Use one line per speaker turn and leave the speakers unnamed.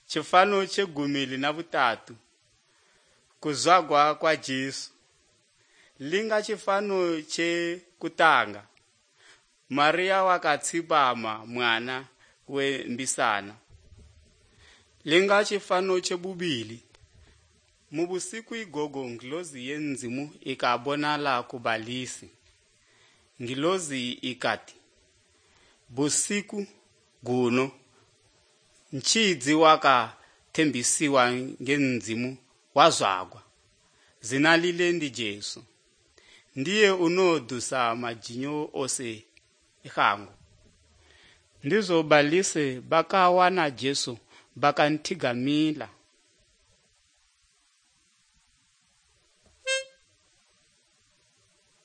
chifano chegumili na vutatu, kuzwagwa kwa Jesu. Linga chifano che kutanga, Maria wakatsipama mwana we mbisana. Linga chifano chebubili, mubusiku igogo ngilozi yenzimu ikabonala kubalisi. Ngilozi ikati, busiku guno, nchidzi waka tembisiwa ngenzimu wazwagwa. Zinalile ndi Jesu. Ndiye unodusa majinyo ose ikhangu. Ndizo balise bakawana Jesu bakantigamila.